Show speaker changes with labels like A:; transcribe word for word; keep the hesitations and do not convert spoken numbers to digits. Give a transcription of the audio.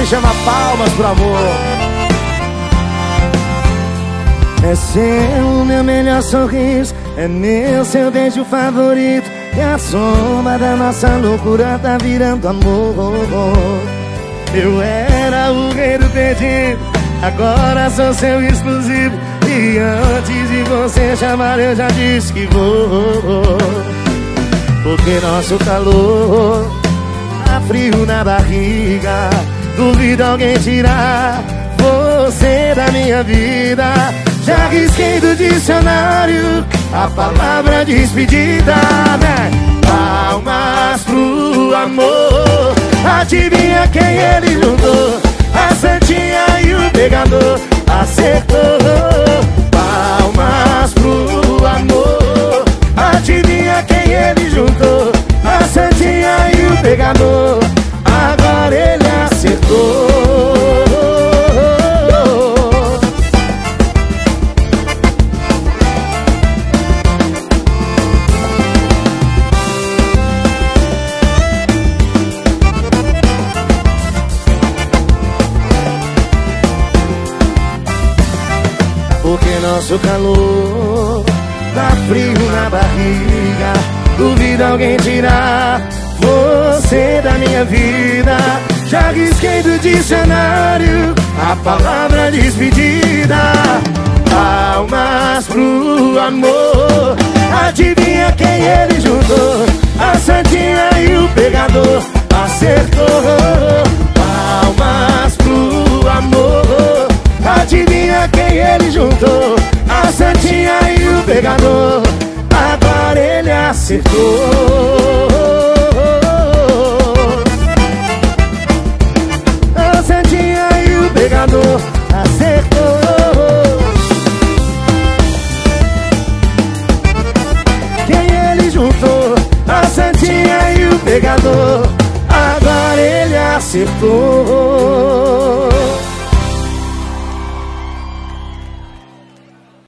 A: chama Palmas pro Amor.
B: É seu meu melhor sorriso, é meu seu beijo favorito, e a soma da nossa loucura tá virando amor. Eu era o rei do perdido, agora sou seu exclusivo, e antes de você chamar eu já disse que vou. Porque nosso calor tá frio na barriga, duvido alguém tirar você da minha vida. Já risquei do dicionário a palavra despedida, né? Palmas pro amor. Adivinha quem ele juntou? A santinha e o pegador. Acertou. Palmas pro amor. Adivinha quem ele juntou? A santinha e o pegador. Agora ele acertou. Porque nosso calor tá frio na barriga, duvido alguém tirar você da minha vida. Já risquei do dicionário a palavra despedida. Palmas pro amor. Adivinha quem ele juntou? A santinha e o pegador. Acertou. Palmas pro amor. Adivinha quem ele juntou? A santinha e o pegador. Agora ele acertou. A santinha e o pegador. Acertou. Quem ele juntou? A santinha e o pegador. Agora ele acertou.